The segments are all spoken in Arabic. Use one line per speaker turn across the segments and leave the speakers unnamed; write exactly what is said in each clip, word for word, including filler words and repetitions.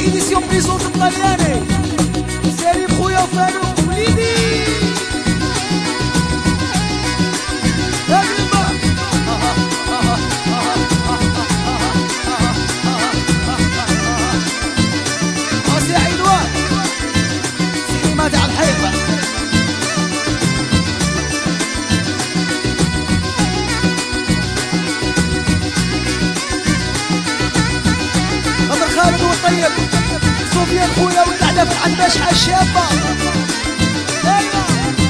ايديسيون بيزوت الطلياني سليم خويا وفاروق وليدي راسي عيدوان سينمات على الحيطة خضر خالد والطيب سفيان خويا والقعدة في العنباش على الشابة ايوه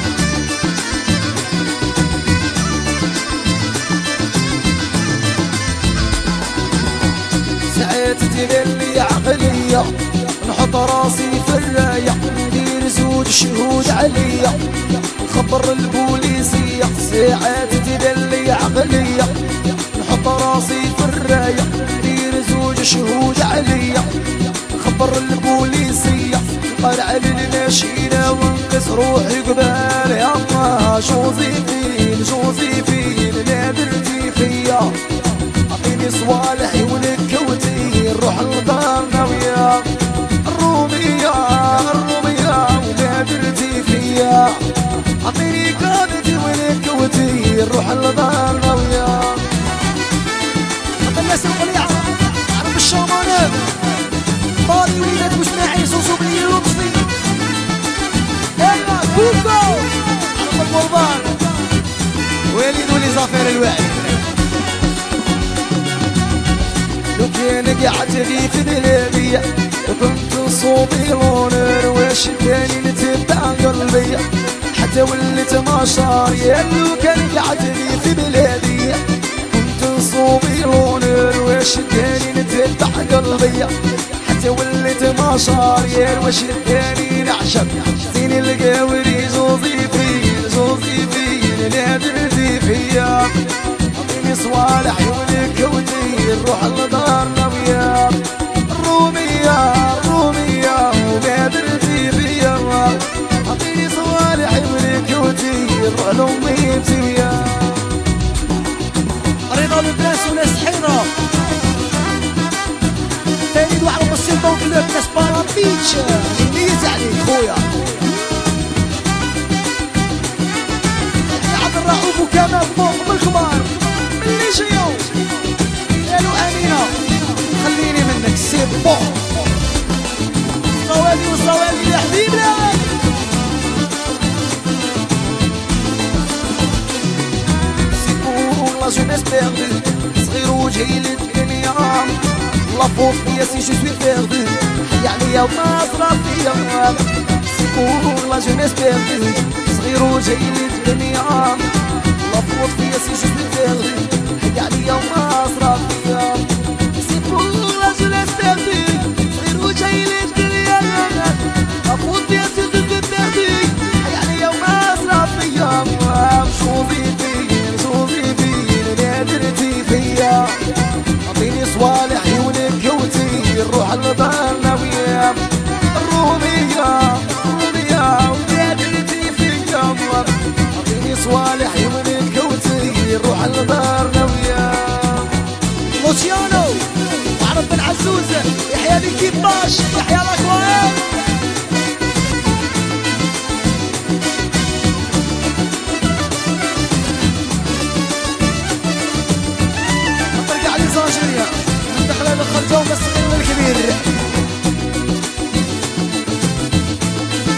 ساعات تدير لي عقلية نحط راسي في الراية ندير زوج شهود عليا نخبر البوليسية ساعات تدير لي عقلية نحط راسي في الراية ندير زوج شهود عليا نخبر البوليسية نقرع للماشينة ونقص روحي قبال يا الله جوزيفين جوزيفين لا درتي فيا عطيني صوالحي ونكوتي نروح لدارنا ويا الرومية الرومية ولا درتي فيا عطيني قادتي ونكوتي نروح لدارنا ويا الناس القليعة عرب الشامانات طاري وليدات واسماعيل سوسو بني لطفي ايوا كوكو عرب القربان وليد ولي زافير الواعي لو كان قاعد لي في بلادية كنت صوتي لونر واش كاني نتبع قلبي حتى وليت ماشار يا لو كان قاعد لي في بلادية كنت صوتي لونر واش كاني نتبع قلبي حتى وليت ماشار يا واش كاني نعشق زين القاوري جوزي فين جوزي فين لا درتي فيا عطيني صوالح ونكوتي نروح لدارنا ويا الرومية الرومية وما درتي فيا عطيني صوالح ونكوتي نروح لأميتي ويا رضا لبناس وناس حيرة تاني وعرب السلطان كلوب ناس بارا بيتش جميت عليك خويا يا عبد الرؤوف وكمال فوق بالكبار اللي جيو قالوا امينه خليني منك سي بون صوالي وصوالي يا حبيبنا سي بون لا جونيس بيردو صغير وجهي للدنيا لا فوق فيا سي جو سوي بيردو حي عليا وما صرا فيا سي بون لا جونيس بيردو صغير وجهي للدنيا لا فوق فيا سي جو سوي بيردو حي عليا وما صرا فيا سي بون لا جونيس بيردو صغير وجهي للدنيا لا فوق فيا سي جو سوي بيردو حي عليا وما صرا فيا شوفي فين شوفي فين لا درتي فيا عطيني صوالحي ونكوتي نروح لدارنا ويا الرومية الرومية ولا درتي فيا عطيني صوالحي ونكوتي نروح لدارنا ويا لوسيانو وعرب بن عزوزة يحيى الكيباش يحيى الاكوان نطرق على الزاجرية ندخل الخرجة ومسخين الكبير